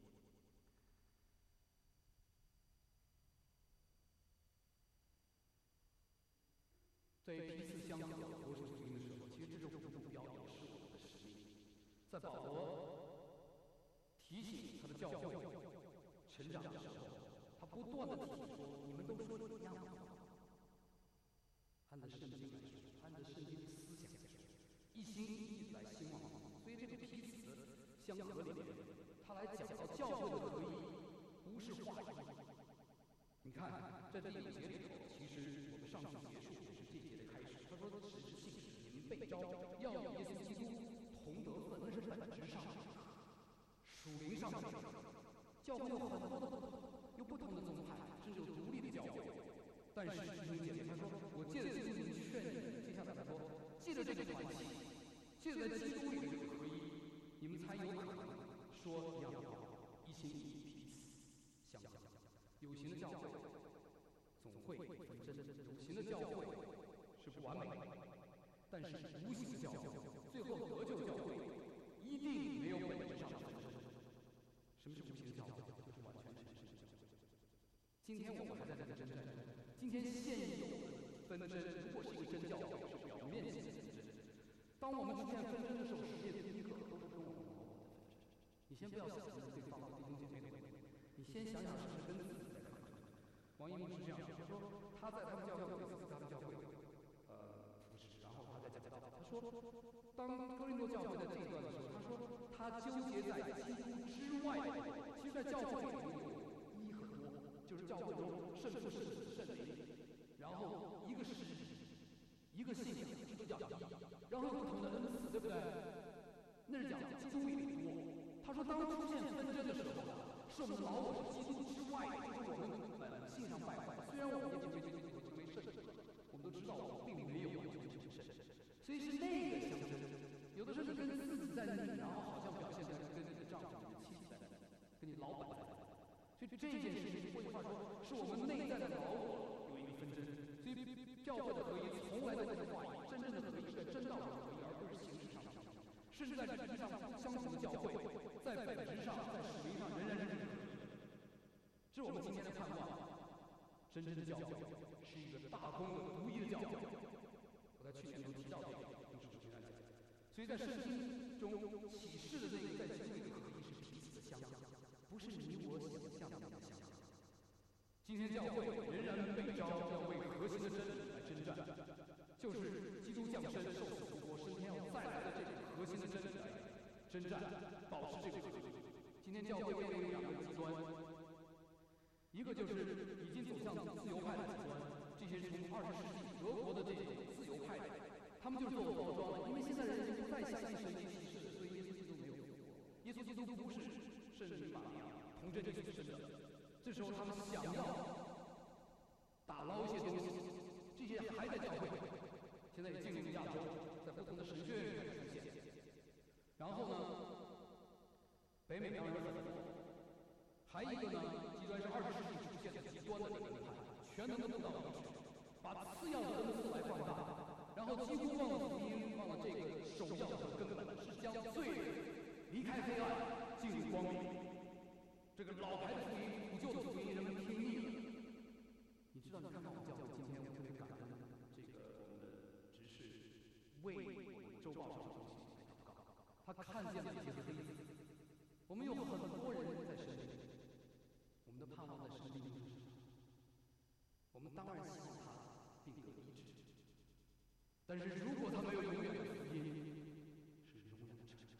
在彼此相合、活出福音的时候，其实这是我们的目标，也是我们的使命。在保罗提醒他的教会成长的时候，他不断的提醒说：“你们都说一样的话。”按照圣经来说，按照圣经的思想来说，一心一意来兴旺。所以这个彼此相合里面，他来讲到教会的合一，不是话语。你看，在第五节里头，其实我们上次结束也是这节的开始。他说：“只是信使，你们被召，要与耶稣基督同得份，那是本质上的属灵上的。教会有很多的不同，有不同的宗派，甚至有独立的教会。但是弟兄姐妹，他说：我借着基督能劝你们，接下来他说，借着这个团契，借着在基督里的这个合一，你们才有可能说一样的话，一心一意，彼此相合。有形的教会总会纷争，有形的教会是不完美的，但是无形的教会，最后得救教会一定没有本质上的纷争。什么是无形的教会？就是完全神圣的教会。今天我们还在这个征战中，今天现有的纷争，如果是一个真教会，是表面性的纷争。当我们出现纷争的时候，世界第一个都是跟我们矛盾的纷争。你先不要想着对方弟兄姐妹的问题，你先想想是不是跟自己在抗争。王一牧是这样，他说他在他们教会有一次他们教会呃服侍，然后他在讲道，他说当哥林多教会在这一段的时候，他说他纠结在基督之外，其实在教会里有一很多，就是教会中圣父、圣子、圣灵，然后一个是一个信仰，基督教义，然后有不同的恩赐，对不对？那是讲基督里多。他说当出现纷争的时候，是我们老我是基督之外的，就是我们本性上败坏。虽然我们也不为基督成为圣者，我们都知道我们并没有完全成为圣者，所以是那个相争。有的时候你跟自己在拧，然后好像表现在跟你的丈夫、你的妻子在拧，跟你老板在拧。所以这件事情，换句话说，是我们内在的老我有一个纷争。所以教会的合一从来都不是话语，真正的合一是在真道上的合一，而不是形式上的合一。甚至在本质上相同的教会，在本质上、在使命上仍然是合一的。这是我们今天的盼望。真正的教会是一个大公的、独一的教会。我在去年都提到这个，用手机来讲。所以在圣经中启示的这个在基督里的合一是彼此的相合，不是你我想象的那个相合。今天教会仍然被召要为核心的真理来征战，就是基督降生、受死复活、升天要再来的这个核心的真理来征战，保持这个合一。今天教会面临两个极端，一个就是已经走向自由派的极端，这些从二十世纪德国的这种自由派的，他们就是自我包装了，因为现在人已经不再相信神迹奇事了，所以耶稣基督没有复活，耶稣基督不是圣女玛利亚童贞就是生的。这时候他们想要打捞一些东西，这些还在教会，现在也进入亚洲，在不同的神学院开始出现。然后呢，北美当然很多，还一个呢，极端是二十世纪出现的极端的这个门派，全能的布道仪式，把次要的恩赐来放大，然后几乎忘了福音，忘了这个首要的根本，是将罪人离开黑暗，进入光明。这个老牌的福音、古旧的福音，人们听腻了。你知道，你看看我们教会今天，我特别感恩这个我们的执事为我们周报上的东西来祷告，他看见了这些黑子。我们有很多人在生病，我们的盼望在生病中。我们当然希望他病得医治，但是如果他没有永远的福音，是永远的沉沉。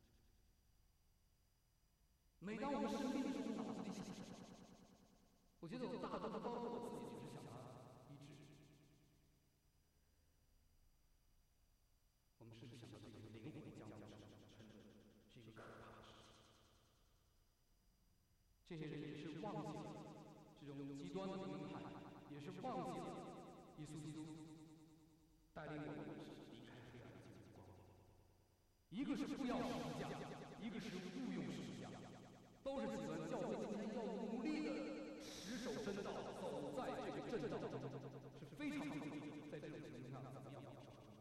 每当我们生病的时候，脑子里想什么？我觉得我大多数包括我自己，就是想他医治。我们是不是想到这个灵魂将要沉沉的，是一个可怕的事情？这些人也是忘记了这种极端的灵派，也是忘记了耶稣基督带领我们离开黑暗进入光明。一个是不要十字架，一个是误用十字架。都是几个教会今天要努力的持守真道，走在这个正道中，是非常努力的。在这种情况下，怎么样保守？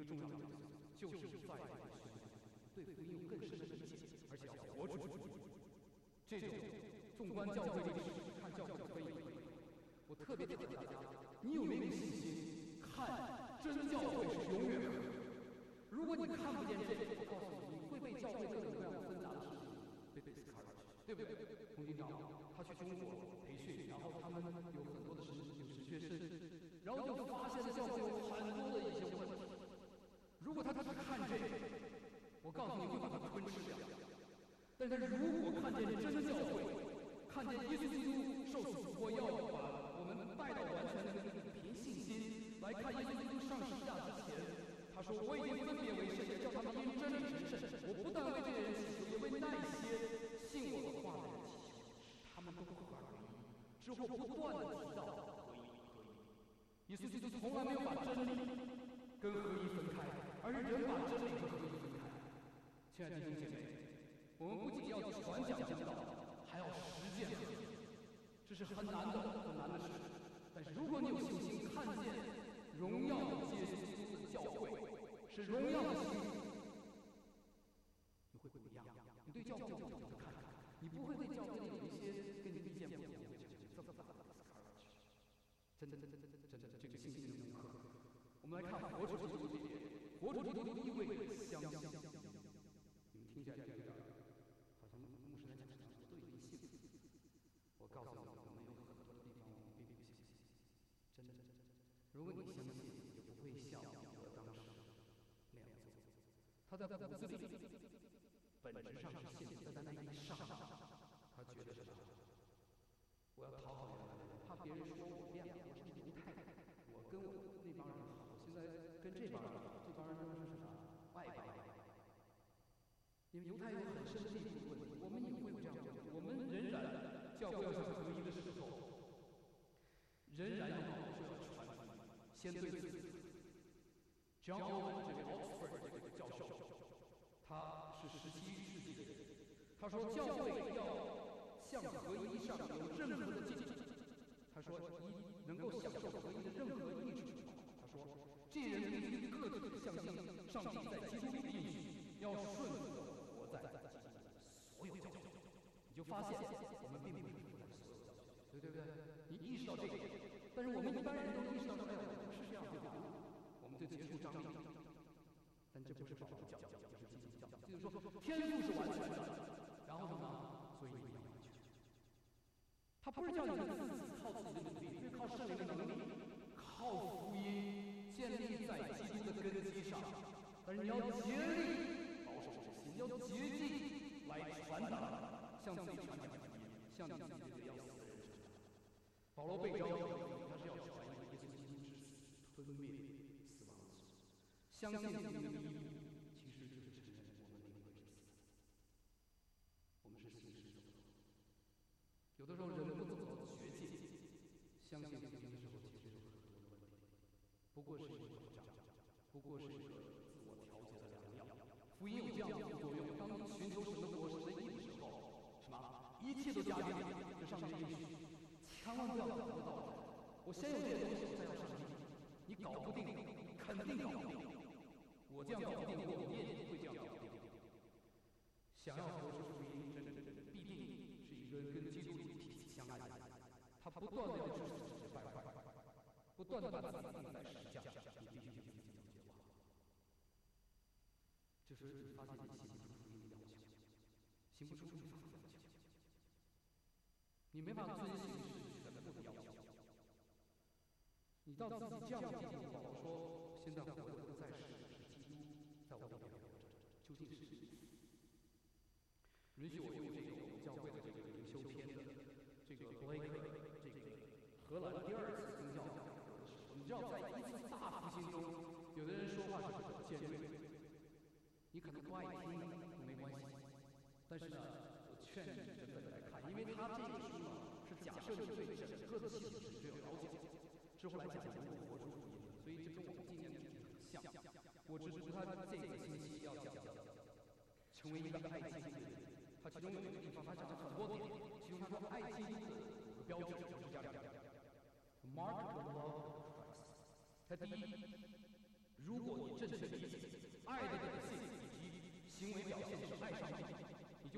个重要的元素，就是在于兄弟，对福音有更深的理解，而且要活出福音。这种纵观教会历史，看教会的非遗，我特别挑战大家：你有没有信心看真教会是永远的？如果你看不见这个，我告诉你，你会被教会各种各样的纷杂的事情被 discourage， 对不对？洪金长他去中国培训，然后他们有很多的神有神学生，然后就发现了教会有很多的一些问题。如果他只看这个，我告诉你会把它吞噬掉。但是如果看见真教会，看见耶稣基督受死复活，要把我们带到完全的凭信心来看耶稣基督上十字架之前，他说：“我已经分别为圣，也叫他们因真理成圣。我不但为这些人祈求，也为那些信我的话的人祈求，使他们都合而为一。”之后不断的提到合一，合一。耶稣基督从来没有把真理跟合一分开，而是人把真理和合一分开。亲爱的弟兄姐妹，我们不仅要传讲真道，还要实践合一，这是很难的、很难的事。但是如果你有信心看见荣耀的耶稣基督的教会是荣耀的心，你会不一样。你对教会有不同的看法，你不会对教会里有一些跟你意见不同的这这么大的 discourage。真的真的真的真的这个信心的功课。我们来看活出基督这边，活出基督意味着相信。你们听起来这个好像牧师来讲讲我都已经信了。我告诉你，我们有很多的地方我们并不相信。真的真的真的。如果你相信，就不会像彼得当时那样做。他在骨子里本质上是信，但在那一刹那，他觉得什么？我要讨好原来的人，怕别人说我变了，我是犹太人，我跟我那帮人好，我现在跟这帮人好，这帮人是什么？外邦人。因为犹太有很深的地域问题，我们也会有这样的问题。我们仍然教会要向合一的时候，仍然要保持传统，先对自己。John Owen 这个 Oxford 这个教授，他是十七世纪的人，他说教会要向合一上有任何的进展。他说一能够享受合一的任何益处。他说这些人必须各自相信上帝在基督里的应许，要顺服的活在基督的所有教训。你就发现我们并不是活在所有教训，对对不对？你意识到这个，但是我们一般人都意识到说，哎呀，我不是这样对吧？我们就结束张力。但这不是保罗教，这是基督教。就是说，天赋是完全的，然后呢，所以你要完全。他不是叫你们自己靠自己的努力，是靠圣灵的能力，靠福音建立在基督的根基上。但是你要竭力保守这心，要竭尽来传达，向自己传讲福音，向你自己的要死的人传达。保罗被召，他是要传一个耶稣基督之死，吞灭死亡的死。相信福音的意义，其实就是承认我们灵魂是死的，我们是行尸走肉。有的时候人不走到绝境，相信福音的时候，其实有很多的问题，不过是一个保障，不过是一个自我调节的良药。福音有这样的副作用：当你寻求神的国、神的义的时候，什么一切都加给你，这上帝的应许，千万不要搞不到。我先有这些东西，我再要上帝。你搞不定，你肯定搞不定。我这样搞不定过，你也会这样搞不定。想要活出福音，真正必定是一个跟基督里彼此相爱的人。他不断的要致死这些败坏，不断的把自己钉在十字架上，你必须与自己交接吧。这时你发现你行不出福音的要求，行不出律法的要求，你没法遵行是全部的要求。你到自己这样的地步，保罗说：“现在活的不再是我，是基督在我里面活着。”究竟是什么意思？允许我用这个我们教会的这个灵修篇的这个布雷克，这个荷兰第二次宗教改革的时候，你知道，在一次大复兴中，有的人说话是很尖锐的，你可能不爱听的，没关系。但是呢，我劝你真的来看，因为他这个书呢是假设你对整个的系统是只有了解，之后来讲如何活出福音，所以这跟我们今年的主题很像。我只是他这个星期要讲的，成为一个爱基督的人。他其中有一个地方，他讲了很多点，其中他说爱基督的五个标志就是这样的 ：Mark the love of Christ。他第一，如果你正确理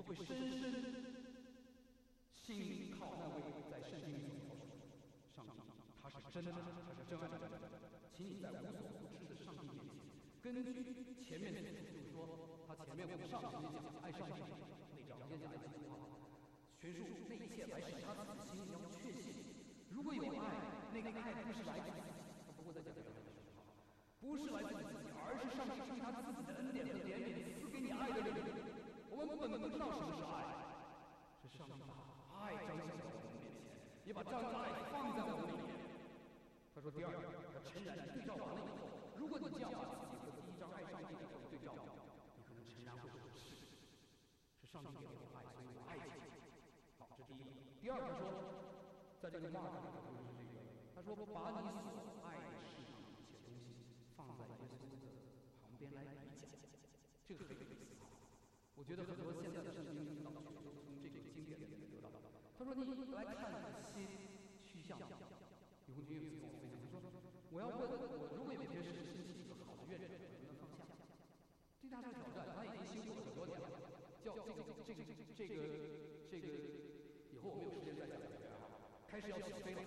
会深深信靠那位在圣经里所描述的上帝，他是真的，他是真爱的。请你在无所不知的上帝面前，根据前面的就是说，他前面我们上集讲爱上帝那章，先讲爱基督啊，全书那一切还是他自己心里要确信。如果有爱，那个爱不是来自自己，不过再讲这个不是来自自己，而是上帝出于他自己的恩典和怜悯赐给你爱的力量。我们本不知道什么是爱，是上帝把爱彰显在我们面前，也把这样的爱放在我们里面。他说第二，他诚然对照完了以后，如果你这样把自己和第一章爱上帝的时候对照，你可能诚然会说是，是上帝给我爱，所以我爱你。好，这第一个。第二，他说，在这个 Mark 里头就是这个，他说把你所爱的世上一切东西放在耶稣的旁边来比较，这个很有意思啊。我觉得很多现在的圣经领导学都从这个经典里面得到的。他说：“你来看这些趋向。”有个女友跟我分享，她说：“我要问我，如果有一天是兴起一个好的愿望，能不能放下？最大的挑战，他已经辛苦了很多年了。叫这个这个这个这个，以后我们有时间再讲这个啊。开始要起飞了，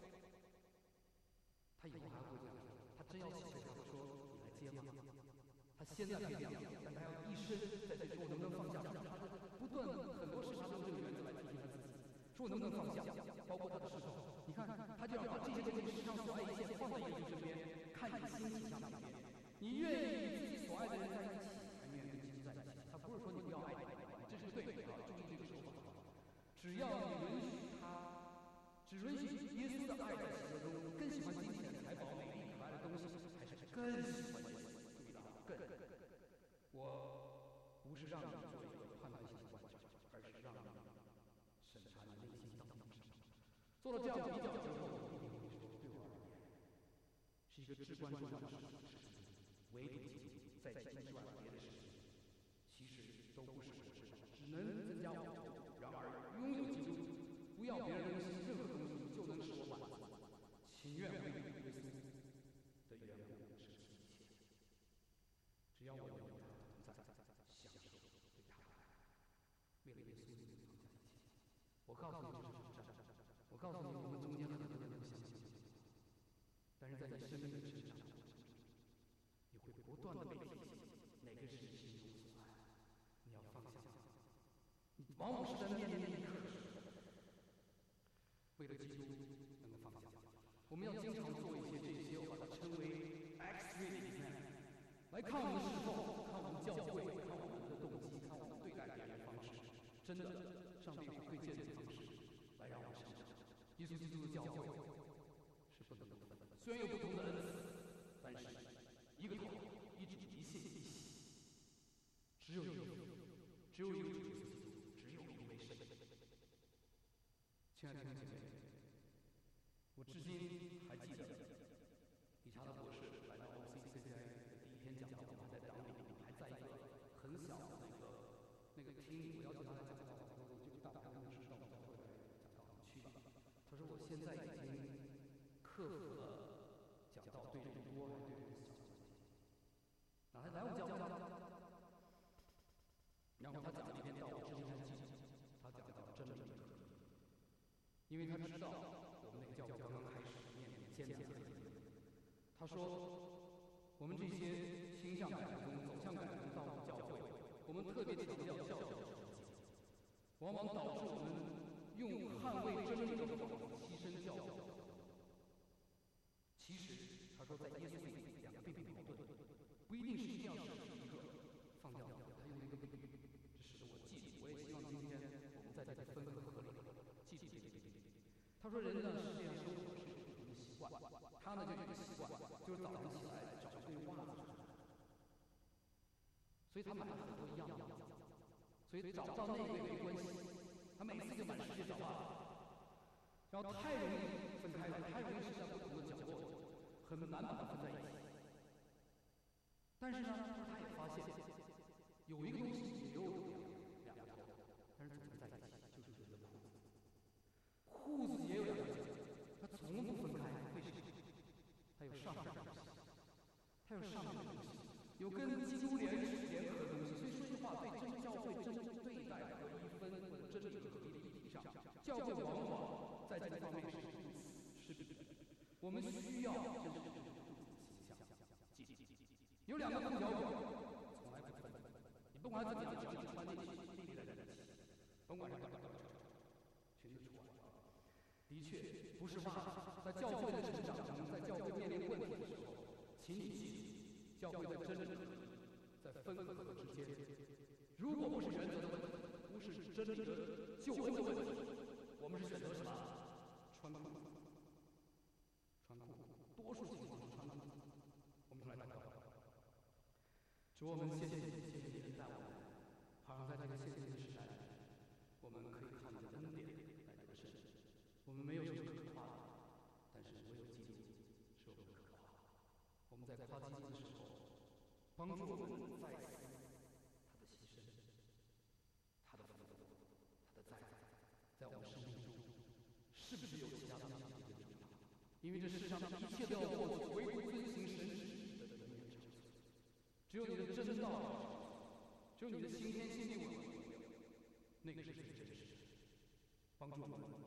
他以后还会这样说。他真要起飞，他会说：你来接吗？”他现在可以这样，但他要一生在这说我能不能放下？他不断很多事他都用这个原则来提醒他自己，说我能不能放下？包括他的侍奉，你看他就要把这些东西世上所爱一切放在耶稣身边，看你心倾向哪边。你愿意与自己所爱的人在一起，还愿意跟基督在一起？他不是说你不要爱你，这是个对比啊，注意这个手法。只要你允许他，只允许耶稣的爱在喜乐中，更喜欢金钱、财宝、美丽、可爱的东西，还是更喜欢耶稣？更，我不是让你做一个判断性的观察，而是让你审查你内心到底是什么。做了这样比较之后，我一定会说，对我而言，是一个至关重要的事情。唯独基督，在基督之外别的事情，其实都不是我知道，只能增加我。然而，拥有基督，不要别人东西，任何东西，就能使我满足。情愿为耶稣的缘故舍弃一切。只要我有他同在，享受对他的爱，为了耶稣你放下一切。我告诉你这是挑战，我告诉你我们中间很多人不相信这句话，但是在你生命的成长过程中，你会不断的被提醒哪个是你心中所爱，你要放下。你往往是在面临那一刻的时候，为了基督能够放下。我们要经常做一些这些，我把它称为 X-ray exam。来看我们的侍奉，看我们教会，看我们的动机，看我们对待别人的方式。真的，上帝会推荐这个方式来让我们成长。耶稣基督的教会是不能够分的，虽然有不同的恩赐，但是一个头，一主，一信，一喜，只有一个，只有一个主耶稣基督，只有一位神。亲爱的弟兄姐妹，我至今还记得理查德博士来到 O C C C I 的第一天讲到，我们还在党里，我们还在一个很小的那个那个厅，我要求他来讲到，他说我就大概牧师到教会来讲到，你去吧。他说我现在已经克服了讲道对人多还对人少的问题。哪来我教教？然后他讲了一篇道，我至今还记得，他讲到真理的合一，因为他知道我们那个教会刚刚开始面临艰难的日子。他说：“我们这些倾向改革、走向改革道路教会，我们特别强调教导的纯洁，往往导致我们用捍卫真理的幌子牺牲教导的道路。其实，他说在耶稣里两个并不矛盾，不一定是一定要舍弃一个，放掉一个。他用了一个比喻，这使得我记住。我也希望今天我们在这里分分合合里记住这个比喻。他说，人呢是这样生活是有不同的习惯，他呢就有一个习惯，就是早上起来找一对袜子穿，所以他买了很多一样的袜子，所以找不到那个没关系，他每次就满世界找袜子，然后太容易分开了，太容易是在不同的角落里，很难把它分在一起。但是呢，他也发现有一个东西也有两个头，但是总是在一起，就是人的裤子。裤子也有两个角，它从不分开，为什么？它有上面的东西，它有上面的东西，有跟基督联联合的东西。所以说句话，对真教会、真对待合一教会往往在这个方面是如此失败。我们需要真正的形象。记记记记记，有两个空调表，从来不分。你不管怎么样，只要你穿进去，地立在在一起，甭管是多少多少，全都出来了。的确，不是话，在教会的成长中，在教会面临问题的时候，请你记住，教会在真理、在分和合之间。如果不是原则的问题，不是真理的救恩的问题，我们是选择什么？穿裤子，穿裤子，多数情况是穿裤子。我们同来祷告。主，我们谢谢你，谢谢你恩待我们，好让在这个现今的时代里，我们可以靠你的恩典来得胜。我们没有什么可夸的，但是唯有基督是我们可夸。我们在夸基督的时候，帮助我们再思他的牺牲，他的奋斗，他的在在，在我们生命中，是不是有其他东西比这个重要？因为这世上的一切都要过去，唯独遵行神旨的永远长存。只有你的真道，只有你的新天新地我们那个是最真实的。帮助我们